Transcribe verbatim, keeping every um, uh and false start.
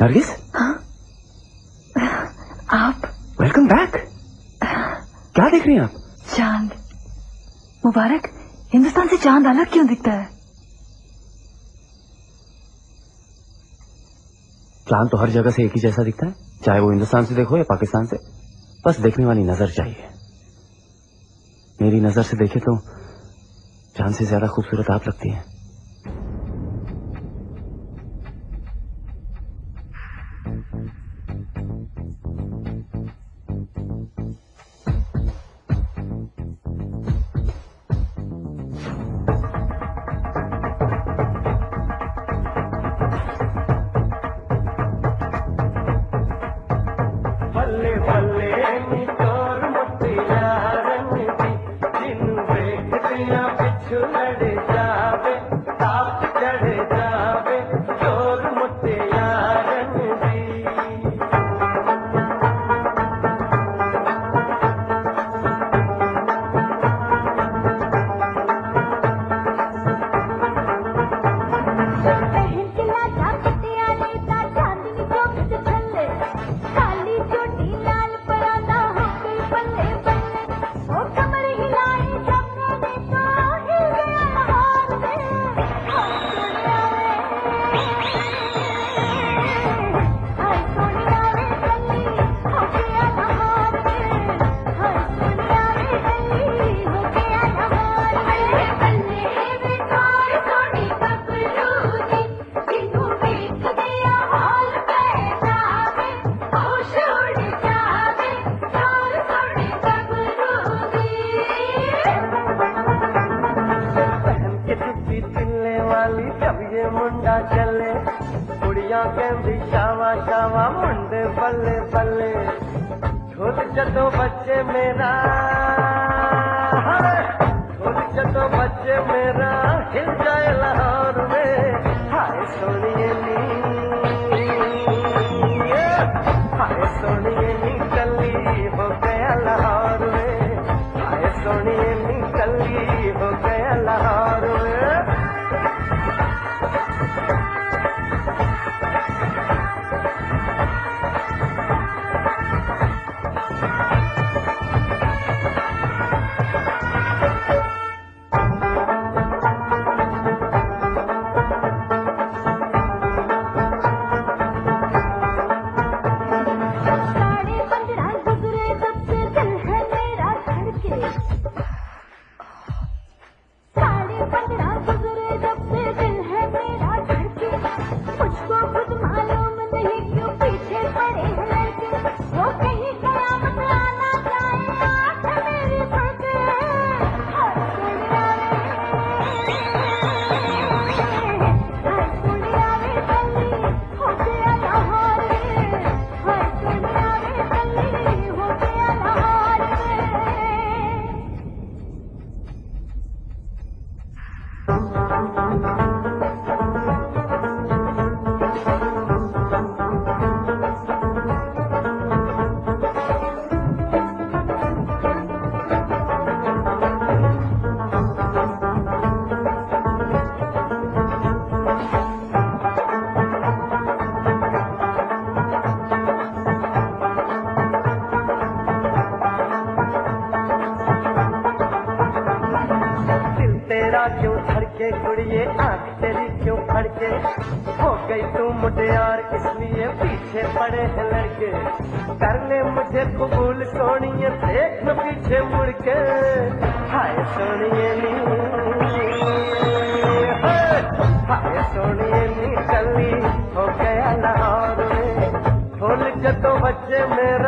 नरगिस? हाँ? आप? Welcome back. क्या देख रही हैं आप? चांद। मुबारक, हिंदुस्तान से चांद अलग क्यों दिखता है? चांद तो हर जगह से एक ही जैसा दिखता है, चाहे वो हिंदुस्तान से देखो या पाकिस्तान से। बस देखने वाली नजर चाहिए। मेरी नजर से देखे तो चांद से ज्यादा खूबसूरत आप लगती हैं। मेरा